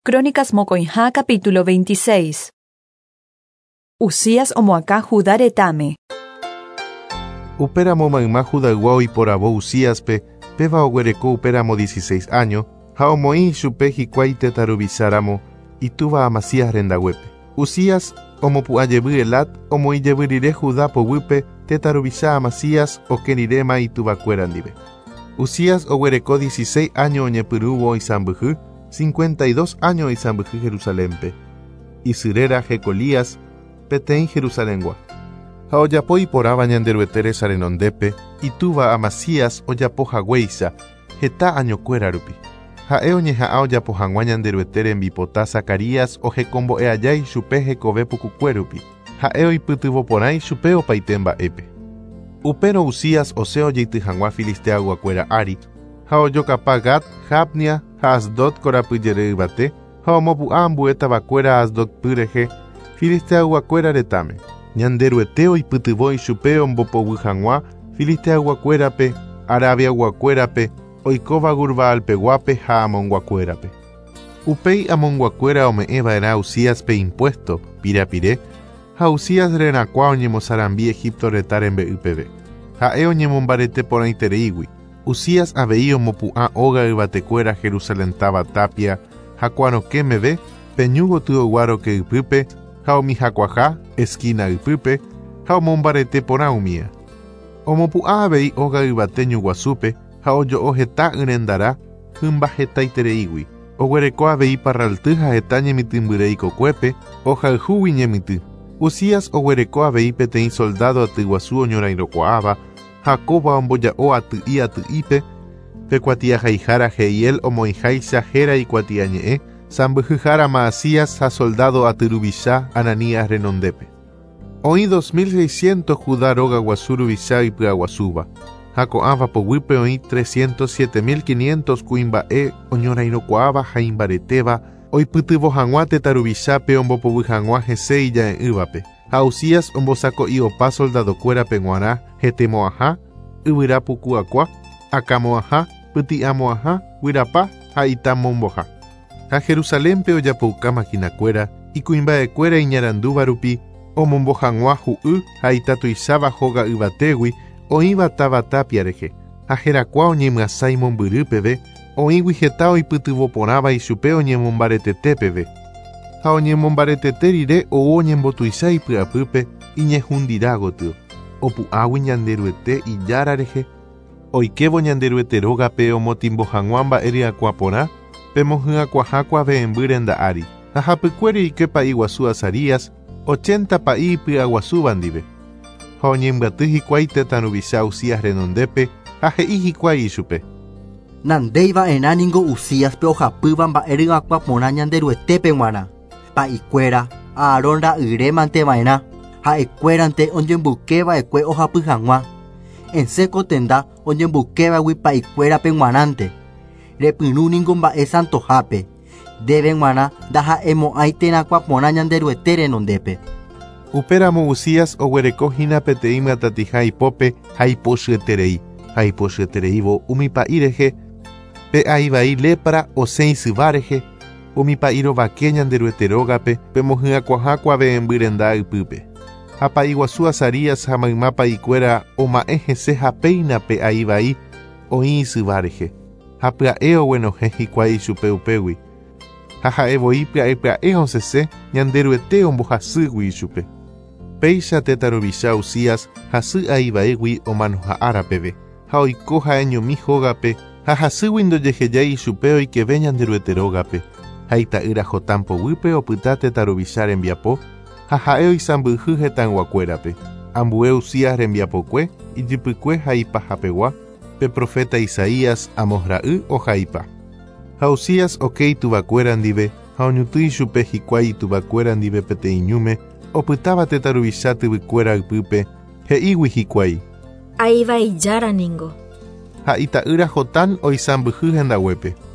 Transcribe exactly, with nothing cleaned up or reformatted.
Crónicas Mocoinha capítulo veintiséis. Usías omoacá Judá retame. Upéramo maymá Judaguao y por abo Usíaspe, peva oguereco upéramo dieciséis años, haomoí chupe hikuái tetarubisáramo, y tuva amasías rendahuepe. Usías omopuayebu elat, omoiyeburire Judá pobupe, tetarubisá amasías, oquerirema y tuvacuerandive. Usías oguereco dieciséis años oñepurubo y sambujú, cincuenta y dos años y sambujú Jerusalémpe. Y sirera Jecolías, petén Jerusalengua. Ha oyapo y poraba ñanderuetere sarenondepe, y tuva amasías oyapo hagüeisa, jeta añocuerarupi. Ha eoñeja a oyapo hangua ñanderuetere en bipotá Zacarías o jecombo eayay chupe jecove pucucuerupi. Ha eo y putuvo porai chupe o paitemba epe. Upero Usías oseo yeiti hangua filistea guacuera ari. Ha oyocapa Gat, Japnia, ha Asdod corapuyere bate, ha omopu ambueta vacuera Asdod pureje, filistea guacuera retame. Ñanderueteo y putuvo y chupeo mbopo hangua, filistea guacuerape, Arabia guacuerape, oikova gurva alpeguape ha amon guacuerape. Upei amon guacuera ome eva era Usías pe impuesto, pirapire, ha Usías renacua oñemosarambi Egipto retarembe upv. Ha eo ñemombarete por aitereigui. Usías aveío mopuá oga y batecuera Jerusalén taba tapia, jacuano que me ve, peñugo tuo guaro que upupe, jao mi jacuajá, esquina upupe, jao mombarete por aumía. O mopuá aveí oga y bateño guasupe, jao yo ojeta unendará, jumba jeta itereigui. O guereco aveí parraltuja etañe mitimbureico cuepe, o jaljuwi ñemitu. Usías o guereco aveí peteín soldado atiguazú oñorairocoaba, Jacoba omboya o atu y atu ipe, pe cuatia jaijara heiel o moijaisa jera y cuatia ñe, sambujujara maasías a soldado aturubisá ananías renondepe. Oí dos mil seiscientos Judá roga guasurubisá y puaguasuba. Jaco ava powipe oí trescientos siete mil quinientos cuimba e oñora inocuaba jaimbareteba, oí putubo janguate tarubisá pe ombo pobujanguá jeseilla en uvape. Ha Usías ombosaco y opa soldado cuera penguará, jetemoajá, ubirapucuacua, acamoajá, putiamoajá, huirapá, ha itamomboja. Ha Jerusalén pe oyapouca maquinacuera, y cuimba de cuera y ñarandúbarupi, o mombojanguá ju'u, ha itatuizaba joga ubategui, o iba tabatapiareje. Ha jeracua oñemasai momburupeve, o iwi jetao y putuvoporaba y chupe oñemombaretetepeve. Ha oñemombareteterire o oñembotuisai pyapype iñehundirágotu. Opu agui ñanderuete y yarareje. Oikevo ñanderueterógape omotimbohang'uamba eriakuapora, pemohyakuahákuave embyrenda ari. Ha hapykuére ike Iguazú Azarías, ochenta paí pyaguasúvandive. Ha oñembaty hikuái tetarubisá Usías renondepe, ha he'i hikuái ichupe. Nandeiva enáningo Usías pe ohapýva mba'e ryakuapórã ñanderuetépe g̃uarã. Pa'ikuéra Aarón ra'yremanteva'erã ha'ekuérante ojembukeva'ekue ohapy hag̃ua. Enséko tenda ojembukevagui pa'ikuérape g̃uarãnte. Repyrũniko mba'e santohápe. Ndéve g̃uarã ndaha'emo'ãi terakuaporã ñanderuete renondépe. Upéramo Usías oguereko hína peteĩ myatatiha ipópe ha ipochyeterei. Ha ipochyetereívo umi pa'írehe pe aivai lepra osẽ isyvárehe. Umi pa'írovake ñanderueterógape pemohyakuahákuave embyrenda ypýpe. Ha Iguazú Azarías ha mayma pa'ikuéra oma'ẽ hese hapéina pe aivai oĩ isyvárehe. Ha pya'e oguenohẽ hikuái chupe upégui. Ha ha'evoi pya'e pya'e osese ñanderuete ombohasýgui ichupe. Péicha tetarubisá Usías hasy aivaégui omanoha'árapeve. Ha oiko ha'eñomi hógape ha hasýgui ndojehejái ichupe oikeve ñanderueterógape. Ha ita'ýra Jotán poguýpe opyta tetarubisá rembiapo, ha ha'e oisãmbyhy hetãnguakuérape. Ambue Usías rembiapokue, ijypykue ha ipahapegua, pe profeta Isaías amos ra'y ohaipa. Ha Usías oke ituvakuéra ndive, ha oñutỹ chupe hikuái ituvakuéra ndive peteĩ ñúme, opytáva tetarubisá tyvykuéra ypýpe, he'ígui hikuái. Aivaijáraningo. Ha ita'ýra Jotán oisãmbyhy hendaguépe.